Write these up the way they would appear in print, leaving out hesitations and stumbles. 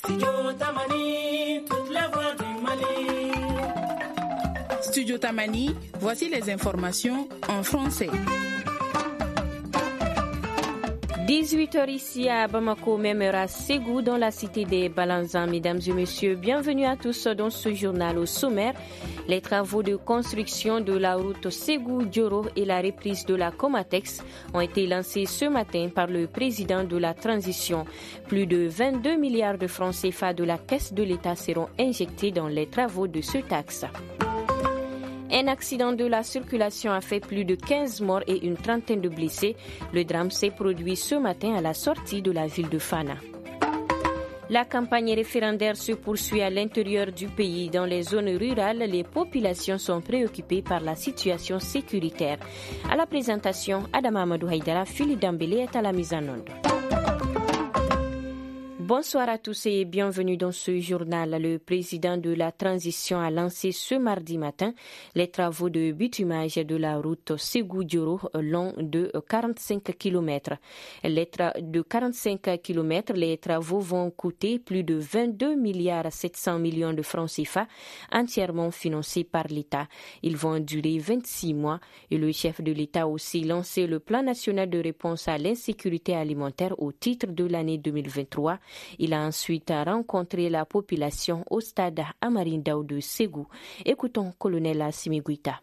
Studio Tamani, voici les informations en français. 18h ici à Bamako, même heure à Ségou, dans la cité des Balanzans. Mesdames et messieurs, bienvenue à tous dans ce journal au sommaire. Les travaux de construction de la route Ségou-Dioro et la reprise de la Comatex ont été lancés ce matin par le président de la transition. Plus de 22 milliards de francs CFA de la caisse de l'État seront injectés dans les travaux de ce axe. Un accident de la circulation a fait plus de 15 morts et une trentaine de blessés. Le drame s'est produit ce matin à la sortie de la ville de Fana. La campagne référendaire se poursuit à l'intérieur du pays. Dans les zones rurales, les populations sont préoccupées par la situation sécuritaire. À la présentation, Adama Amadou Haïdara, Philippe Dambélé est à la mise en onde. Bonsoir à tous et bienvenue dans ce journal. Le président de la transition a lancé ce mardi matin les travaux de bitumage de la route Ségou-Dioro long de 45 km. De 45 km, les travaux vont coûter plus de 22 milliards 700 millions de francs CFA, entièrement financés par l'État. Ils vont durer 26 mois et le chef de l'État a aussi lancé le plan national de réponse à l'insécurité alimentaire au titre de l'année 2023. Il a ensuite rencontré la population au stade Amarindao de Ségou. Écoutons colonel Assimi Goïta.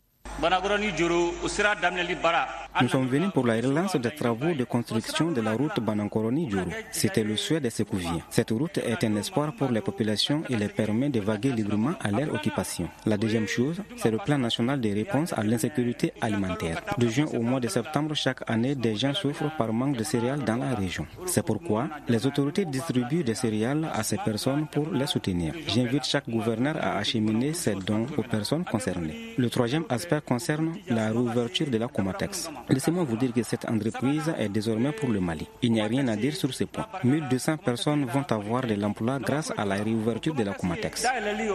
Nous sommes venus pour la relance des travaux de construction de la route Banankoroni-Djourou. C'était le souhait des Sékouviens. Cette route est un espoir pour les populations et les permet de vaguer librement à leur occupation. La deuxième chose, c'est le plan national de réponse à l'insécurité alimentaire. De juin au mois de septembre, chaque année, des gens souffrent par manque de céréales dans la région. C'est pourquoi les autorités distribuent des céréales à ces personnes pour les soutenir. J'invite chaque gouverneur à acheminer ces dons aux personnes concernées. Le troisième aspect concerne la réouverture de la Comatex. Laissez-moi vous dire que cette entreprise est désormais pour le Mali. Il n'y a rien à dire sur ce point. 1200 personnes vont avoir de l'emploi grâce à la réouverture de la Comatex.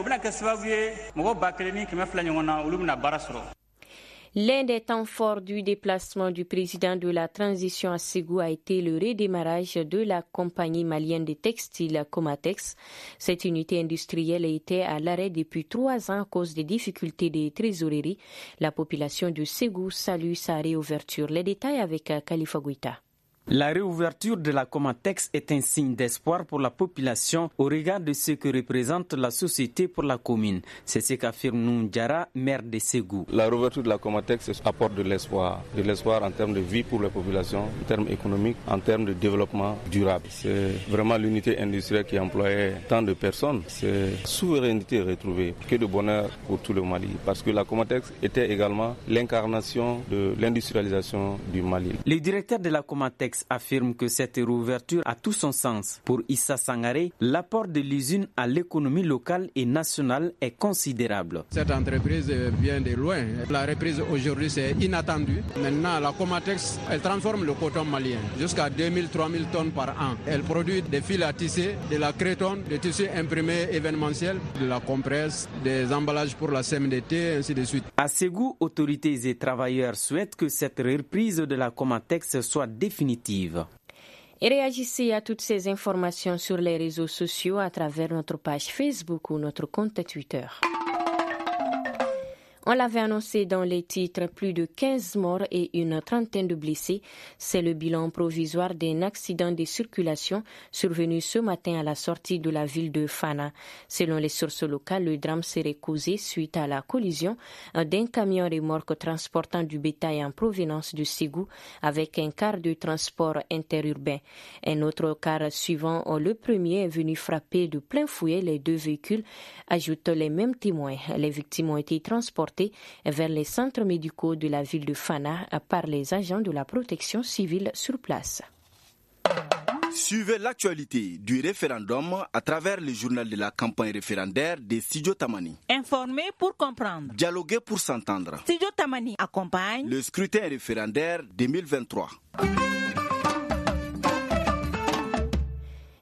L'un des temps forts du déplacement du président de la transition à Ségou a été le redémarrage de la compagnie malienne de textiles Comatex. Cette unité industrielle était à l'arrêt depuis 3 ans à cause des difficultés de trésorerie. La population de Ségou salue sa réouverture. Les détails avec Khalifa Goïta. La réouverture de la Comatex est un signe d'espoir pour la population au regard de ce que représente la société pour la commune. C'est ce qu'affirme Noundjara, maire de Ségou. La réouverture de la Comatex apporte de l'espoir en termes de vie pour la population, en termes économiques, en termes de développement durable. C'est vraiment l'unité industrielle qui employait tant de personnes. C'est souveraineté retrouvée, que de bonheur pour tout le Mali, parce que la Comatex était également l'incarnation de l'industrialisation du Mali. Le directeur de la Comatex affirme que cette réouverture a tout son sens. Pour Issa Sangaré, l'apport de l'usine à l'économie locale et nationale est considérable. Cette entreprise vient de loin. La reprise aujourd'hui, c'est inattendu. Maintenant, la Comatex, elle transforme le coton malien jusqu'à 2000-3000 tonnes par an. Elle produit des fils à tisser, de la crétonne, des tissus imprimés événementiels, de la compresse, des emballages pour la CMDT, ainsi de suite. À Ségou, autorités et travailleurs souhaitent que cette reprise de la Comatex soit définitive. Et réagissez à toutes ces informations sur les réseaux sociaux à travers notre page Facebook ou notre compte Twitter. On l'avait annoncé dans les titres, plus de 15 morts et une trentaine de blessés. C'est le bilan provisoire d'un accident de circulation survenu ce matin à la sortie de la ville de Fana. Selon les sources locales, le drame serait causé suite à la collision d'un camion remorque transportant du bétail en provenance de Ségou avec un car de transport interurbain. Un autre car suivant le premier est venu frapper de plein fouet les deux véhicules, ajoutent les mêmes témoins. Les victimes ont été transportées vers les centres médicaux de la ville de Fana par les agents de la protection civile sur place. Suivez l'actualité du référendum à travers le journal de la campagne référendaire de Studio Tamani. Informer pour comprendre. Dialoguer pour s'entendre. Studio Tamani accompagne le scrutin référendaire 2023.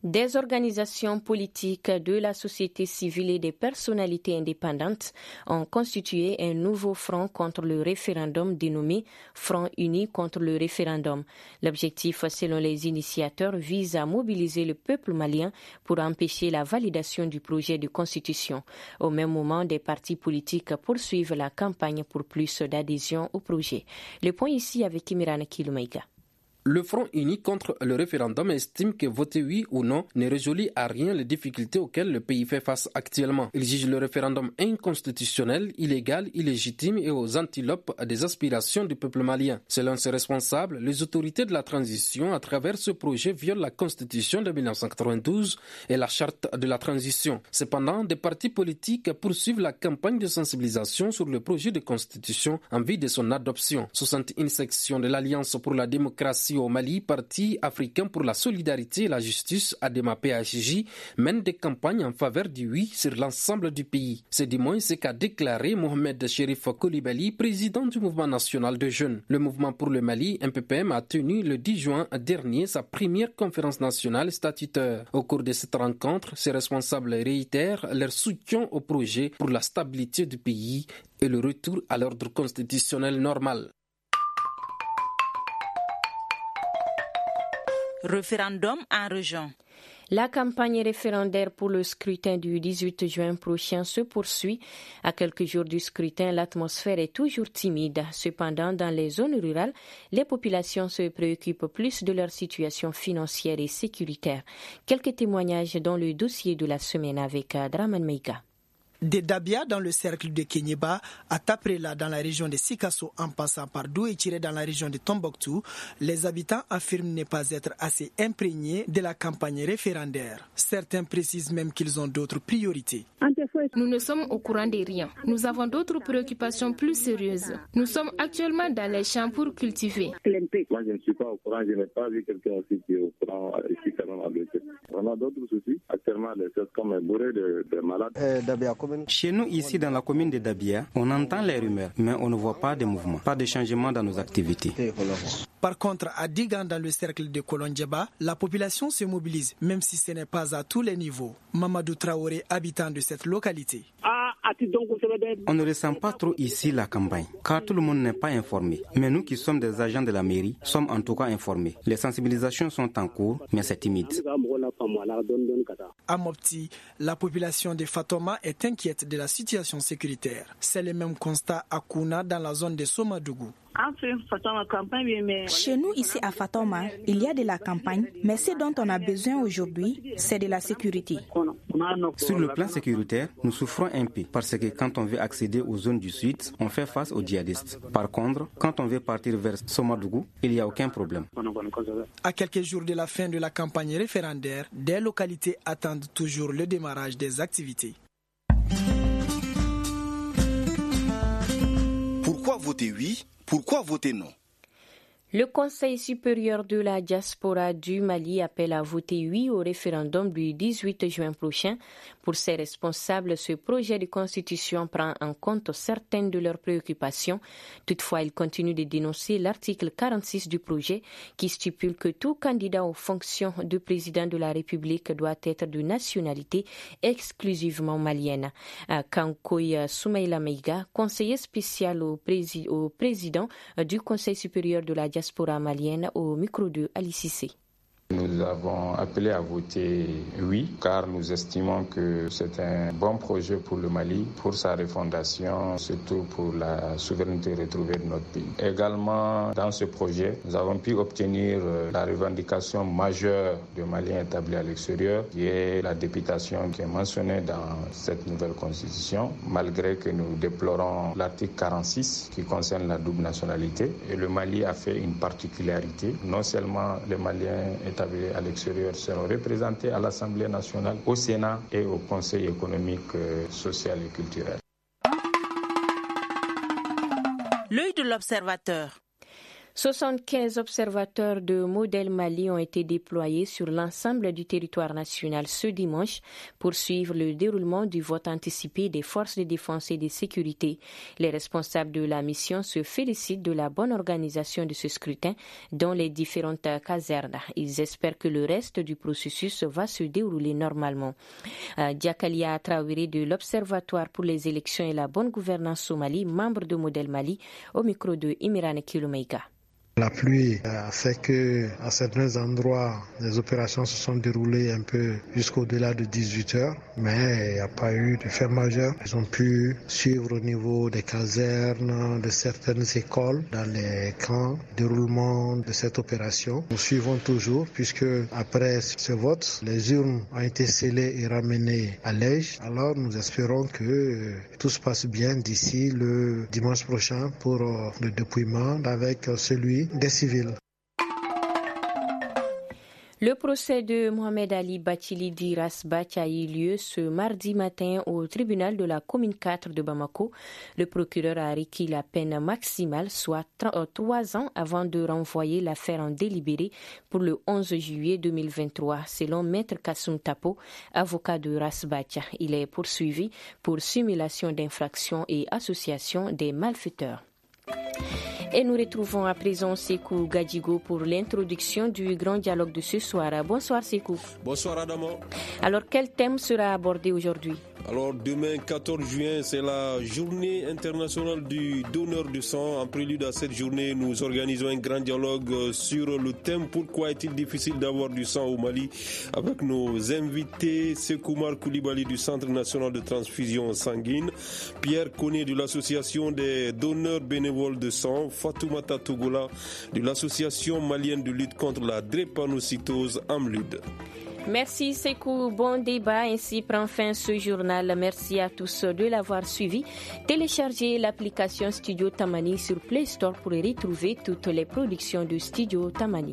Des organisations politiques, de la société civile et des personnalités indépendantes ont constitué un nouveau front contre le référendum dénommé Front uni contre le référendum. L'objectif, selon les initiateurs, vise à mobiliser le peuple malien pour empêcher la validation du projet de constitution. Au même moment, des partis politiques poursuivent la campagne pour plus d'adhésion au projet. Le point ici avec Imirana Kiloumaïga. Le Front uni contre le référendum estime que voter oui ou non ne résout à rien les difficultés auxquelles le pays fait face actuellement. Il juge le référendum inconstitutionnel, illégal, illégitime et aux antilopes des aspirations du peuple malien. Selon ses responsables, les autorités de la transition à travers ce projet violent la Constitution de 1992 et la Charte de la transition. Cependant, des partis politiques poursuivent la campagne de sensibilisation sur le projet de constitution en vue de son adoption. 61 sections de l'Alliance pour la démocratie au Mali, Parti africain pour la solidarité et la justice, ADEMA-PHJ, mène des campagnes en faveur du oui sur l'ensemble du pays. C'est du moins ce qu'a déclaré Mohamed Chérif Koulibaly, président du mouvement national de jeunes. Le mouvement pour le Mali, MPPM, a tenu le 10 juin dernier sa première conférence nationale statutaire. Au cours de cette rencontre, ces responsables réitèrent leur soutien au projet pour la stabilité du pays et le retour à l'ordre constitutionnel normal. Référendum en région. La campagne référendaire pour le scrutin du 18 juin prochain se poursuit. À quelques jours du scrutin, l'atmosphère est toujours timide. Cependant, dans les zones rurales, les populations se préoccupent plus de leur situation financière et sécuritaire. Quelques témoignages dans le dossier de la semaine avec Draman Meiga. De Dabia dans le cercle de Kenyeba à Taprela dans la région de Sikasso en passant par Douétiré dans la région de Tombouctou, les habitants affirment ne pas être assez imprégnés de la campagne référendaire. Certains précisent même qu'ils ont d'autres priorités. Nous ne sommes au courant de rien. Nous avons d'autres préoccupations plus sérieuses. Nous sommes actuellement dans les champs pour cultiver. Moi, je ne suis pas au courant. Je n'ai pas vu quelqu'un aussi qui est au courant ici quand même avec eux. On a d'autres soucis. Actuellement, les choses comme un bourré de malades. Chez nous, ici, dans la commune de Dabia, on entend les rumeurs, mais on ne voit pas de mouvement, pas de changement dans nos activités. Par contre, à Digan, dans le cercle de Kolondjeba, la population se mobilise, même si ce n'est pas à tous les niveaux. Mamadou Traoré, habitant de cette localité. On ne ressent pas trop ici la campagne, car tout le monde n'est pas informé. Mais nous qui sommes des agents de la mairie, sommes en tout cas informés. Les sensibilisations sont en cours, mais c'est timide. À Mopti, la population de Fatoma est inquiète de la situation sécuritaire. C'est le même constat à Kouna dans la zone de Somadougou. Chez nous, ici à Fatoma, il y a de la campagne, mais ce dont on a besoin aujourd'hui, c'est de la sécurité. Sur le plan sécuritaire, nous souffrons un peu parce que quand on veut accéder aux zones du sud, on fait face aux djihadistes. Par contre, quand on veut partir vers Somadougou, il n'y a aucun problème. À quelques jours de la fin de la campagne référendaire, des localités attendent toujours le démarrage des activités. Pourquoi voter oui? Pourquoi voter non? Le Conseil supérieur de la diaspora du Mali appelle à voter oui au référendum du 18 juin prochain. Pour ses responsables, ce projet de constitution prend en compte certaines de leurs préoccupations. Toutefois, il continue de dénoncer l'article 46 du projet qui stipule que tout candidat aux fonctions de président de la République doit être de nationalité exclusivement malienne. Kankoy Soumaïla Meiga, conseiller spécial au président du Conseil supérieur de la diaspora malienne, au micro de Ali Cissé. Nous avons appelé à voter oui, car nous estimons que c'est un bon projet pour le Mali, pour sa refondation, surtout pour la souveraineté retrouvée de notre pays. Également, dans ce projet, nous avons pu obtenir la revendication majeure de Maliens établis à l'extérieur, qui est la députation qui est mentionnée dans cette nouvelle constitution, malgré que nous déplorons l'article 46 qui concerne la double nationalité. Et le Mali a fait une particularité, non seulement les Maliens établis à l'extérieur seront représentés à l'Assemblée nationale, au Sénat et au Conseil économique, social et culturel. L'œil de l'observateur. 75 observateurs de Modèle Mali ont été déployés sur l'ensemble du territoire national ce dimanche pour suivre le déroulement du vote anticipé des forces de défense et de sécurité. Les responsables de la mission se félicitent de la bonne organisation de ce scrutin dans les différentes casernes. Ils espèrent que le reste du processus va se dérouler normalement. Diakalia Traoré de l'Observatoire pour les élections et la bonne gouvernance au Mali, membre de Modèle Mali, au micro de Imirane Kilomeika. La pluie a fait que, à certains endroits, les opérations se sont déroulées un peu jusqu'au-delà de 18 heures, mais il n'y a pas eu de fait majeur. Ils ont pu suivre au niveau des casernes, de certaines écoles, dans les camps, le déroulement de cette opération. Nous suivons toujours, puisque après ce vote, les urnes ont été scellées et ramenées à Lège. Alors nous espérons que tout se passe bien d'ici le dimanche prochain pour le dépouillement avec celui des civils. Le procès de Mohamed Ali Bathily Rasbach a eu lieu ce mardi matin au tribunal de la commune 4 de Bamako. Le procureur a requis la peine maximale, soit 3 ans, avant de renvoyer l'affaire en délibéré pour le 11 juillet 2023, selon Maître Kassoum Tapo, avocat de Rasbach. Il est poursuivi pour simulation d'infraction et association des malfaiteurs. Et nous retrouvons à présent Sekou Gadjigo pour l'introduction du grand dialogue de ce soir. Bonsoir Sekou. Bonsoir Adama. Alors quel thème sera abordé aujourd'hui? Alors demain 14 juin, c'est la journée internationale du donneur de sang. En prélude à cette journée, nous organisons un grand dialogue sur le thème pourquoi est-il difficile d'avoir du sang au Mali avec nos invités Sekoumar Koulibaly du Centre national de transfusion sanguine, Pierre Koné de l'association des donneurs bénévoles de sang, Fatoumata Togola de l'association malienne de lutte contre la drépanocytose AMLUD. Merci Sekou, bon débat. Ainsi prend fin ce journal. Merci à tous de l'avoir suivi. Téléchargez l'application Studio Tamani sur Play Store pour y retrouver toutes les productions de Studio Tamani.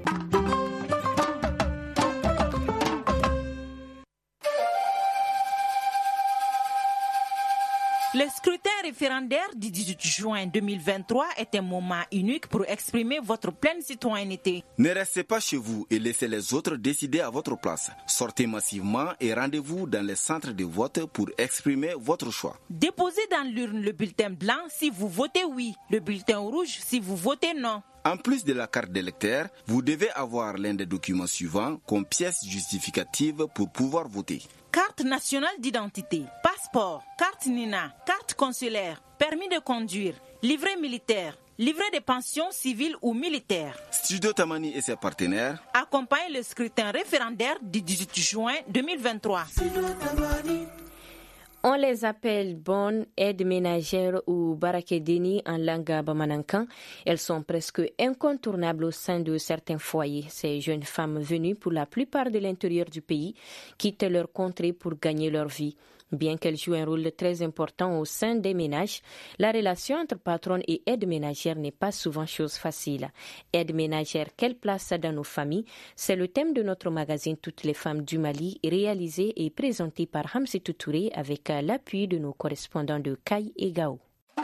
Le scrutin référendaire du 18 juin 2023 est un moment unique pour exprimer votre pleine citoyenneté. Ne restez pas chez vous et laissez les autres décider à votre place. Sortez massivement et rendez-vous dans les centres de vote pour exprimer votre choix. Déposez dans l'urne le bulletin blanc si vous votez oui, le bulletin rouge si vous votez non. En plus de la carte d'électeur, vous devez avoir l'un des documents suivants comme pièce justificative pour pouvoir voter. Carte nationale d'identité, passeport, carte NINA, carte consulaire, permis de conduire, livret militaire, livret de pension civile ou militaire. Studio Tamani et ses partenaires accompagnent le scrutin référendaire du 18 juin 2023. On les appelle bonnes aides ménagères ou barakedeni en langue bamanankan. Elles sont presque incontournables au sein de certains foyers. Ces jeunes femmes venues pour la plupart de l'intérieur du pays quittent leur contrée pour gagner leur vie. Bien qu'elles jouent un rôle très important au sein des ménages, la relation entre patronne et aide ménagère n'est pas souvent chose facile. Aide ménagère, quelle place dans nos familles? C'est le thème de notre magazine Toutes les femmes du Mali, réalisé et présenté par Hamsetou Touré avec l'appui de nos correspondants de Kaï et Gao.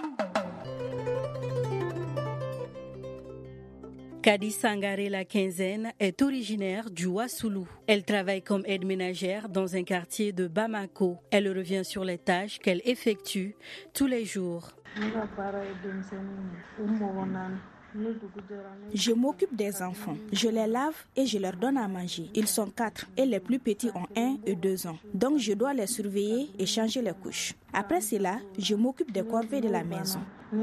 Kadi Sangaré la quinzaine est originaire du Wassoulou. Elle travaille comme aide ménagère dans un quartier de Bamako. Elle revient sur les tâches qu'elle effectue tous les jours. Je m'occupe des enfants. Je les lave et je leur donne à manger. Ils sont 4 et les plus petits ont 1 et 2 ans. Donc je dois les surveiller et changer les couches. Après cela, je m'occupe des corvées de la maison.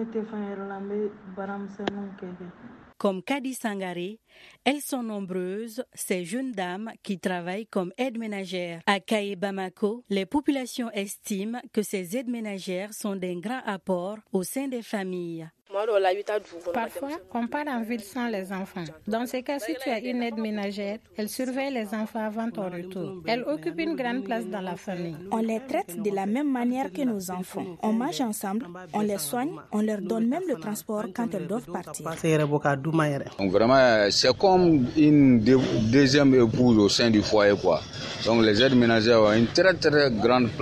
Comme Kadi Sangaré, elles sont nombreuses, ces jeunes dames qui travaillent comme aides ménagères. À Kaye Bamako, les populations estiment que ces aides ménagères sont d'un grand apport au sein des familles. Parfois, on part en ville sans les enfants. Dans ce cas, si tu as une aide ménagère, elle surveille les enfants avant ton retour. Elle occupe une grande place dans la famille. On les traite de la même manière que nos enfants. On mange ensemble, on les soigne, on leur donne même le transport quand elles doivent partir. Donc vraiment, c'est comme une deuxième épouse au sein du foyer, quoi. Donc les aides ménagères ont une très très grande place.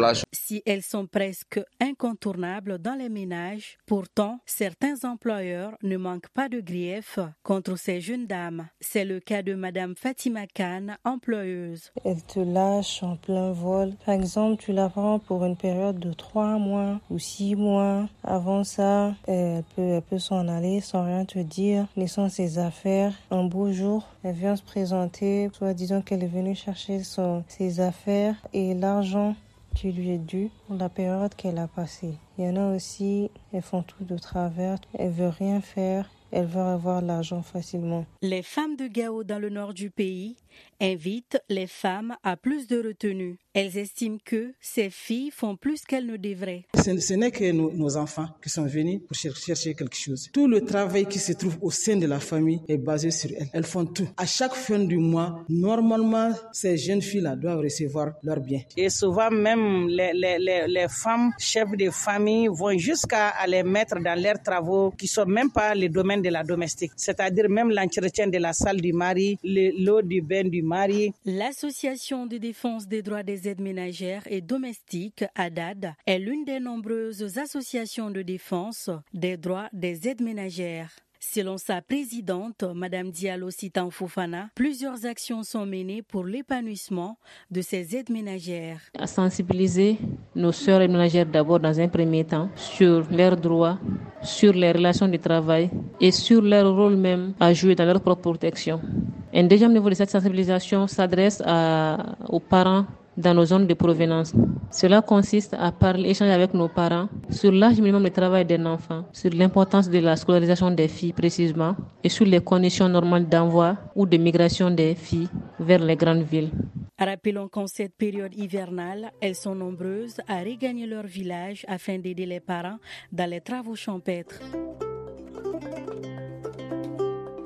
Ainsi, elles sont presque incontournables dans les ménages. Pourtant, certains employeurs ne manquent pas de griefs contre ces jeunes dames. C'est le cas de Madame Fatima Khan, employeuse. Elle te lâche en plein vol. Par exemple, tu la prends pour une période de 3 mois ou 6 mois. Avant ça, elle peut s'en aller sans rien te dire, laissant ses affaires. Un beau jour, elle vient se présenter, soit disant qu'elle est venue chercher ses affaires et l'argent qui lui est dû pour la période qu'elle a passée. Il y en a aussi, elles font tout de travers, elles veulent rien faire. Elles veulent avoir l'argent facilement. Les femmes de Gao dans le nord du pays invitent les femmes à plus de retenue. Elles estiment que ces filles font plus qu'elles ne devraient. Ce n'est que nos enfants qui sont venus pour chercher quelque chose. Tout le travail qui se trouve au sein de la famille est basé sur elles. Elles font tout. À chaque fin du mois, normalement, ces jeunes filles-là doivent recevoir leurs biens. Et souvent même, les femmes chefs de famille vont jusqu'à les mettre dans leurs travaux qui ne sont même pas les domaines de la domestique. C'est-à-dire même l'entretien de la salle du mari, l'eau du bain du mari. L'Association de défense des droits des aides ménagères et domestiques, ADAD, est l'une des nombreuses associations de défense des droits des aides ménagères. Selon sa présidente, Mme Diallo Sitan Fofana, plusieurs actions sont menées pour l'épanouissement de ces aides ménagères. À sensibiliser nos sœurs aides ménagères d'abord dans un premier temps sur leurs droits, sur les relations de travail et sur leur rôle même à jouer dans leur propre protection. Un deuxième niveau de cette sensibilisation s'adresse aux parents dans nos zones de provenance. Cela consiste à échanger avec nos parents sur l'âge minimum de travail d'un enfant, sur l'importance de la scolarisation des filles précisément et sur les conditions normales d'envoi ou de migration des filles vers les grandes villes. Rappelons qu'en cette période hivernale, elles sont nombreuses à regagner leur village afin d'aider les parents dans les travaux champêtres.